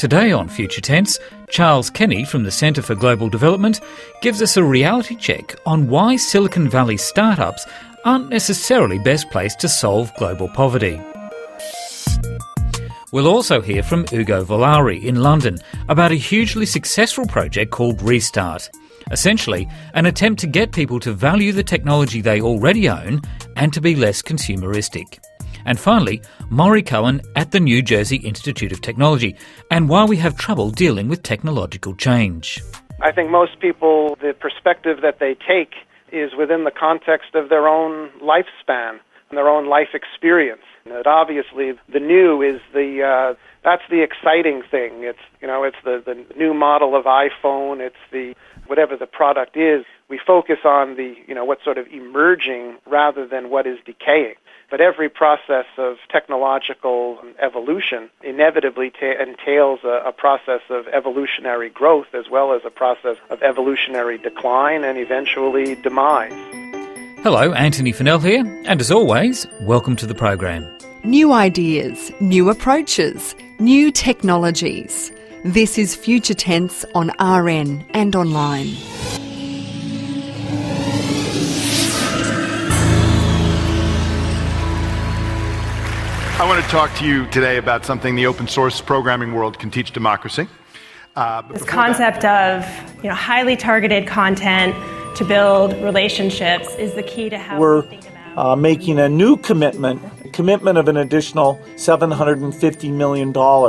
Today on Future Tense, Charles Kenny from the Centre for Global Development gives us a reality check on why Silicon Valley startups aren't necessarily best placed to solve global poverty. We'll also hear from Ugo Volari in London about a hugely successful project called Restart. Essentially, an attempt to get people to value the technology they already own and to be less consumeristic. And finally, Maury Cohen at the New Jersey Institute of Technology, and why we have trouble dealing with technological change. I think most people, the perspective that they take is within the context of their own lifespan and their own life experience. And obviously, the new is that's the exciting thing. It's the new model of iPhone. It's the whatever the product is. We focus on the what's sort of emerging rather than what is decaying. But every process of technological evolution inevitably entails a process of evolutionary growth as well as a process of evolutionary decline and eventually demise. Hello, Anthony Fennell here, and as always, welcome to the program. New ideas, new approaches, new technologies. This is Future Tense on RN and online. I want to talk to you today about something the open source programming world can teach democracy. This concept of highly targeted content to build relationships is the key to how we think about making a new commitment of an additional $750 million.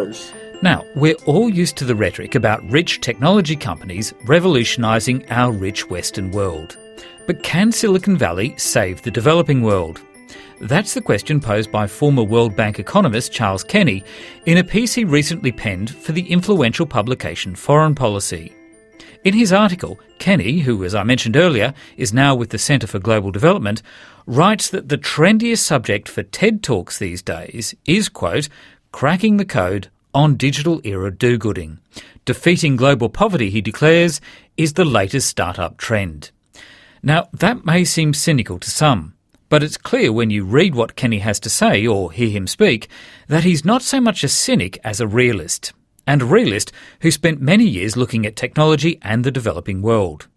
Now, we're all used to the rhetoric about rich technology companies revolutionising our rich Western world. But can Silicon Valley save the developing world? That's the question posed by former World Bank economist Charles Kenny in a piece he recently penned for the influential publication Foreign Policy. In his article, Kenny, who, as I mentioned earlier, is now with the Centre for Global Development, writes that the trendiest subject for TED Talks these days is, quote, cracking the code on digital era do-gooding. Defeating global poverty, he declares, is the latest startup trend. Now, that may seem cynical to some, but it's clear when you read what Kenny has to say or hear him speak that he's not so much a cynic as a realist, and a realist who spent many years looking at technology and the developing world.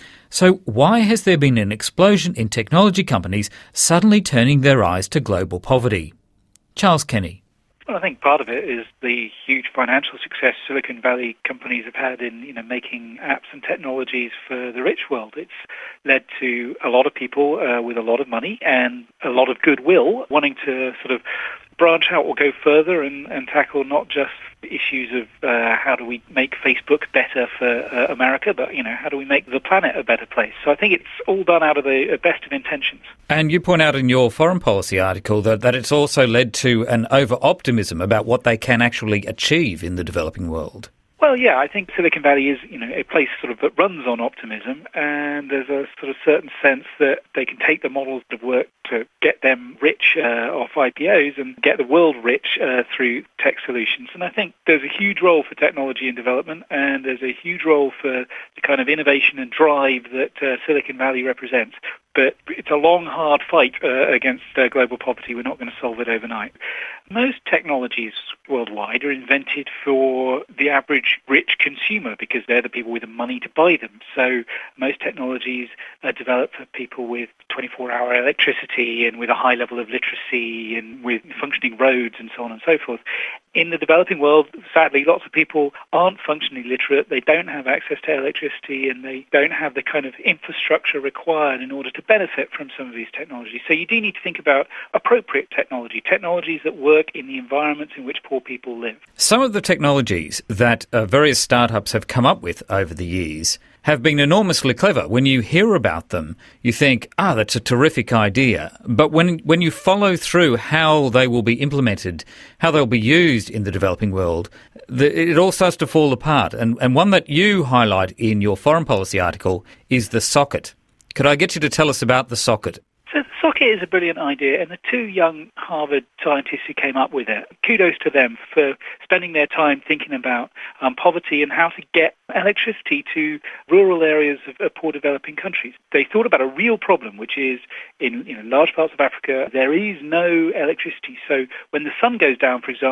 So why has there been an explosion in technology companies suddenly turning their eyes to global poverty? Charles Kenny. Well, I think part of it is the huge financial success Silicon Valley companies have had in, making apps and technologies for the rich world. It's led to a lot of people with a lot of money and a lot of goodwill wanting to sort of branch out or go further and tackle not just issues of how do we make Facebook better for America, but, how do we make the planet a better place? So I think it's all done out of the best of intentions. And you point out in your foreign policy article that it's also led to an over-optimism about what they can actually achieve in the developing world. Well, yeah, I think Silicon Valley is, a place sort of that runs on optimism, and there's a sort of certain sense that they can take the models that work to get them rich off IPOs and get the world rich through tech solutions. And I think there's a huge role for technology and development, and there's a huge role for the kind of innovation and drive that Silicon Valley represents. But it's a long, hard fight against global poverty. We're not going to solve it overnight. Most technologies worldwide are invented for the average rich consumer because they're the people with the money to buy them. So most technologies are developed for people with 24-hour electricity and with a high level of literacy and with functioning roads and so on and so forth. In the developing world, sadly, lots of people aren't functionally literate. They don't have access to electricity and they don't have the kind of infrastructure required in order to benefit from some of these technologies. So you do need to think about appropriate technologies that work in the environments in which poor people live. Some of the technologies that various startups have come up with over the years have been enormously clever. When you hear about them, you think, that's a terrific idea. But when you follow through how they will be implemented, how they'll be used in the developing world, it all starts to fall apart. And one that you highlight in your foreign policy article is the socket. Could I get you to tell us about the socket? So the socket is a brilliant idea, and the two young Harvard scientists who came up with it, kudos to them for spending their time thinking about poverty and how to get electricity to rural areas of poor developing countries. They thought about a real problem, which is in large parts of Africa, there is no electricity. So when the sun goes down, for example,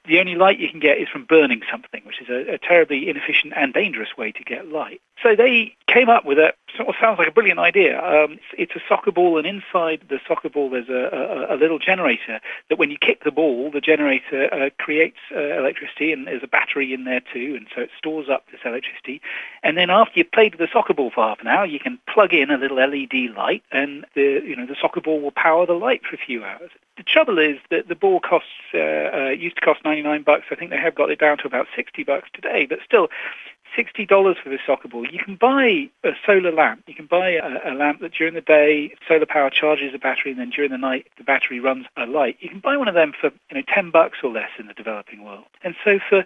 the only light you can get is from burning something, which is a terribly inefficient and dangerous way to get light. So they came up with sort of sounds like a brilliant idea. It's a soccer ball, and inside the soccer ball there's a little generator that when you kick the ball, the generator creates electricity, and there's a battery in there too, and so it stores up this electricity. And then after you've played with the soccer ball for half an hour, you can plug in a little LED light, and the soccer ball will power the light for a few hours. The trouble is that the ball used to cost $99. I think they have got it down to about $60 today, but still, $60 for this soccer ball. You can buy a solar lamp. You can buy a lamp that during the day, solar power charges a battery, and then during the night, the battery runs a light. You can buy one of them for $10 or less in the developing world. And so for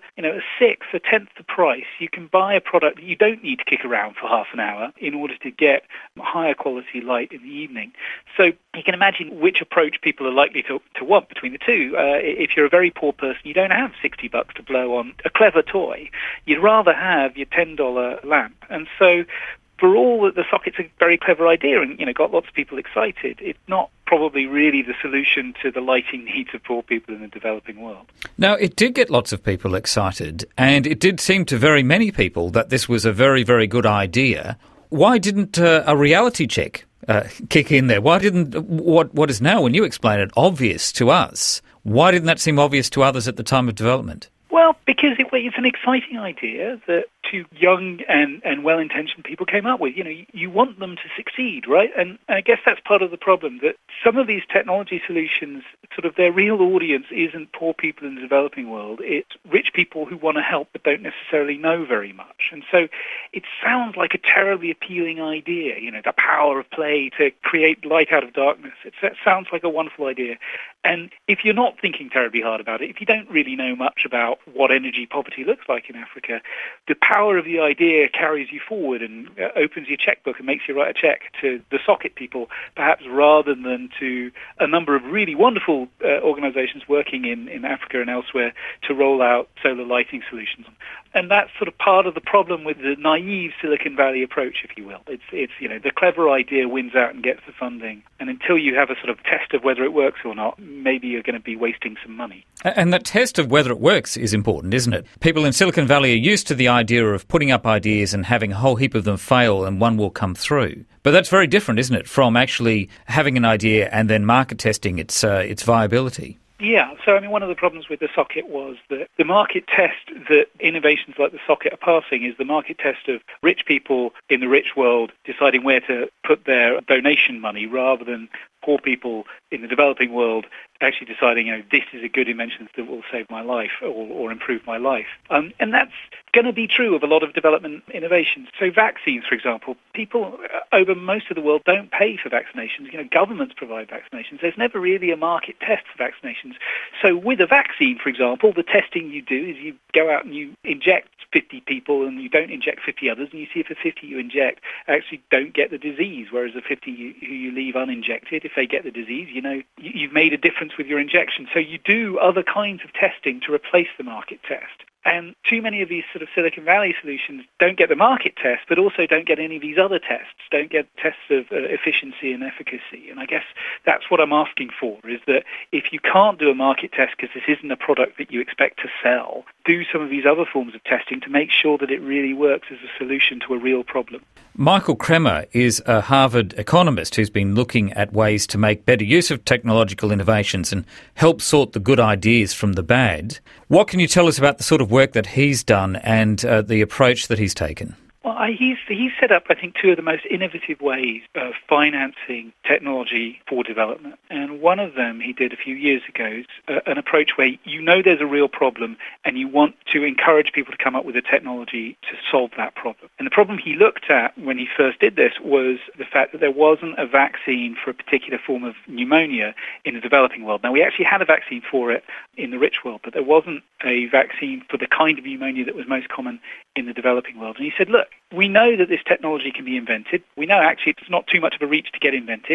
a tenth the price, you can buy a product that you don't need to kick around for half an hour in order to get higher quality light in the evening. So you can imagine which approach people are likely to want between the two. If you're a very poor person, you don't have $60 to blow on a clever toy. You'd rather have your $10 lamp. And so for all that the socket's a very clever idea and got lots of people excited, it's not probably really the solution to the lighting needs of poor people in the developing world. Now, it did get lots of people excited, and it did seem to very many people that this was a very, very good idea. Why didn't a reality check kick in there? Why didn't what is now, when you explain it, obvious to us, why didn't that seem obvious to others at the time of development? Well, because it's an exciting idea that two young and well-intentioned people came up with. You want them to succeed, right? And I guess that's part of the problem, that some of these technology solutions, sort of their real audience isn't poor people in the developing world. It's rich people who want to help but don't necessarily know very much. And so it sounds like a terribly appealing idea, the power of play to create light out of darkness. It sounds like a wonderful idea. And if you're not thinking terribly hard about it, if you don't really know much about what energy poverty looks like in Africa, the power of the idea carries you forward and opens your checkbook and makes you write a check to the socket people, perhaps rather than to a number of really wonderful organizations working in Africa and elsewhere to roll out solar lighting solutions. And that's sort of part of the problem with the naive Silicon Valley approach, if you will. It's the clever idea wins out and gets the funding. And until you have a sort of test of whether it works or not, maybe you're going to be wasting some money. And that test of whether it works is important, isn't it? People in Silicon Valley are used to the idea of putting up ideas and having a whole heap of them fail and one will come through. But that's very different, isn't it, from actually having an idea and then market testing its viability. Yeah, so one of the problems with the socket was that the market test that innovations like the socket are passing is the market test of rich people in the rich world deciding where to put their donation money rather than poor people in the developing world actually deciding, this is a good invention that will save my life or improve my life. And that's going to be true of a lot of development innovations. So vaccines, for example, people over most of the world don't pay for vaccinations. Governments provide vaccinations. There's never really a market test for vaccinations. So with a vaccine, for example, the testing you do is you go out and you inject 50 people and you don't inject 50 others, and you see if the 50 you inject actually don't get the disease, whereas the 50 who you leave uninjected, if they get the disease, you've made a difference with your injection. So you do other kinds of testing to replace the market test. And too many of these sort of Silicon Valley solutions don't get the market test, but also don't get any of these other tests, don't get tests of efficiency and efficacy. And I guess that's what I'm asking for, is that if you can't do a market test because this isn't a product that you expect to sell, do some of these other forms of testing to make sure that it really works as a solution to a real problem. Michael Kremer is a Harvard economist who's been looking at ways to make better use of technological innovations and help sort the good ideas from the bad. What can you tell us about the sort of work that he's done and the approach that he's taken? Well, he's set up, I think, two of the most innovative ways of financing technology for development. And one of them he did a few years ago is an approach where there's a real problem and you want to encourage people to come up with a technology to solve that problem. And the problem he looked at when he first did this was the fact that there wasn't a vaccine for a particular form of pneumonia in the developing world. Now, we actually had a vaccine for it in the rich world, but there wasn't a vaccine for the kind of pneumonia that was most common in the developing world. And he said, look, we know that this technology can be invented. We know actually it's not too much of a reach to get invented.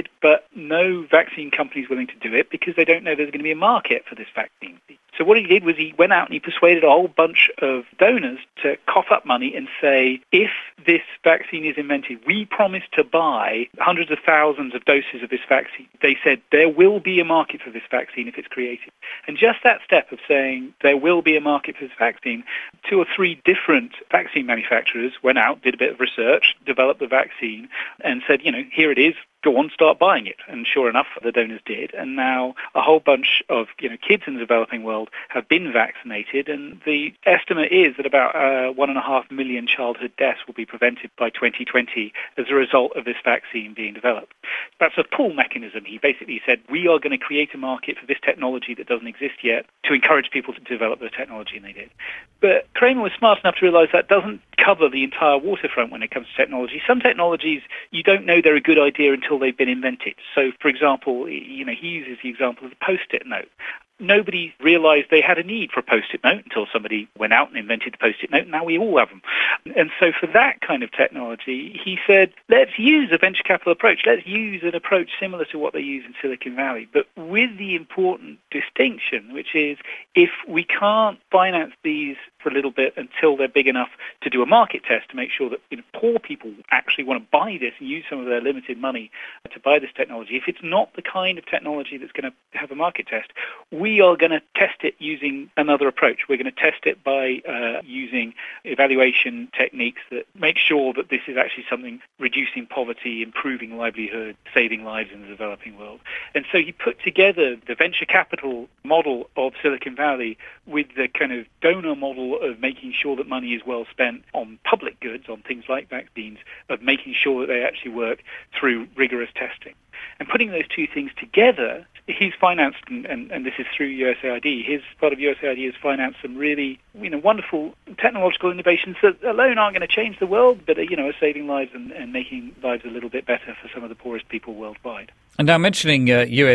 invented, but no vaccine company is willing to do it because they don't know there's going to be a market for this vaccine. So what he did was he went out and he persuaded a whole bunch of donors to cough up money and say, if this vaccine is invented, we promise to buy hundreds of thousands of doses of this vaccine. They said there will be a market for this vaccine if it's created. And just that step of saying there will be a market for this vaccine, 2 or 3 different vaccine manufacturers went out, did a bit of research, developed the vaccine, and said, here it is. Go on, start buying it. And sure enough, the donors did. And now a whole bunch of kids in the developing world have been vaccinated. And the estimate is that about 1.5 million childhood deaths will be prevented by 2020 as a result of this vaccine being developed. That's a pull mechanism. He basically said, we are going to create a market for this technology that doesn't exist yet to encourage people to develop the technology, and they did. But Kramer was smart enough to realize that doesn't cover the entire waterfront when it comes to technology. Some technologies, you don't know they're a good idea until they've been invented. So, for example, he uses the example of the Post-it note. Nobody realized they had a need for a Post-it note until somebody went out and invented the Post-it note. Now we all have them. And so for that kind of technology, he said, let's use a venture capital approach. Let's use an approach similar to what they use in Silicon Valley, but with the important distinction, which is if we can't finance these for a little bit until they're big enough to do a market test to make sure that poor people actually want to buy this and use some of their limited money to buy this technology, if it's not the kind of technology that's going to have a market test, we are going to test it using another approach. We're going to test it by using evaluation techniques that make sure that this is actually something reducing poverty, improving livelihood, saving lives in the developing world. And so he put together the venture capital model of Silicon Valley with the kind of donor model of making sure that money is well spent on public goods, on things like vaccines, of making sure that they actually work through rigorous testing. And putting those two things together, he's financed, and this is through USAID, his part of USAID has financed some really wonderful technological innovations that alone aren't going to change the world, but are saving lives and making lives a little bit better for some of the poorest people worldwide. And now mentioning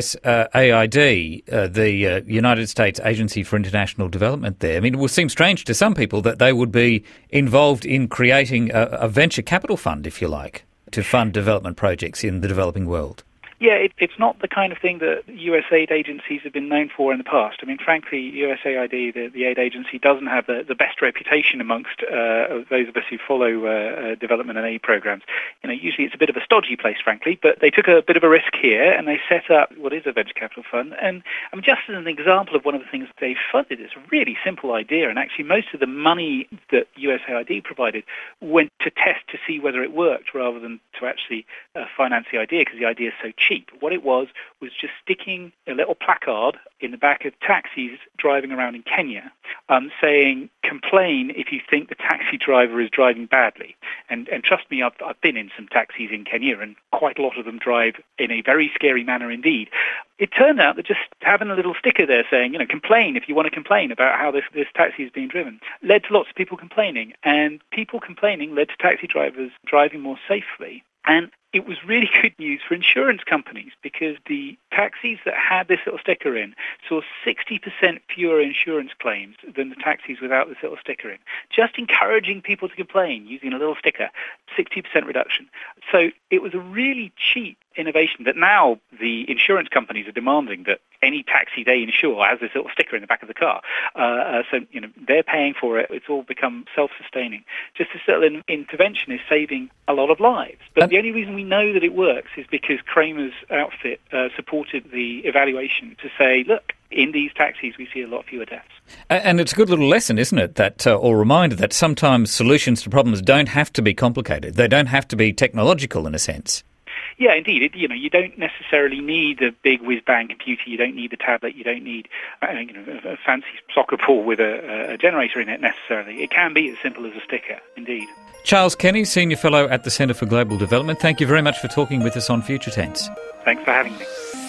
USAID, the United States Agency for International Development there, it will seem strange to some people that they would be involved in creating a venture capital fund, if you like, to fund development projects in the developing world. Yeah, it's not the kind of thing that USAID agencies have been known for in the past. Frankly, USAID, the aid agency, doesn't have the best reputation amongst those of us who follow development and aid programs. Usually it's a bit of a stodgy place, frankly, but they took a bit of a risk here and they set up what is a venture capital fund. And just as an example of one of the things they funded, it's a really simple idea, and actually most of the money that USAID provided went to test to see whether it worked rather than to actually finance the idea, because the idea is so cheap. What it was just sticking a little placard in the back of taxis driving around in Kenya saying, complain if you think the taxi driver is driving badly. And trust me, I've been in some taxis in Kenya, and quite a lot of them drive in a very scary manner indeed. It turned out that just having a little sticker there saying, complain if you want to complain about how this taxi is being driven, led to lots of people complaining. And people complaining led to taxi drivers driving more safely. And it was really good news for insurance companies, because the taxis that had this little sticker in saw 60% fewer insurance claims than the taxis without this little sticker in. Just encouraging people to complain using a little sticker, 60% reduction. So it was a really cheap innovation that now the insurance companies are demanding that any taxi they insure has this little sticker in the back of the car. So they're paying for it. It's all become self-sustaining. Just this little intervention is saving a lot of lives. But the only reason we know that it works is because Kramer's outfit supported the evaluation to say, look, in these taxis we see a lot fewer deaths. And it's a good little lesson, isn't it, that or reminder that sometimes solutions to problems don't have to be complicated. They don't have to be technological in a sense. Yeah, indeed. You don't necessarily need a big whiz-bang computer. You don't need a tablet. You don't need a fancy soccer ball with a generator in it necessarily. It can be as simple as a sticker, indeed. Charles Kenny, Senior Fellow at the Centre for Global Development, thank you very much for talking with us on Future Tense. Thanks for having me.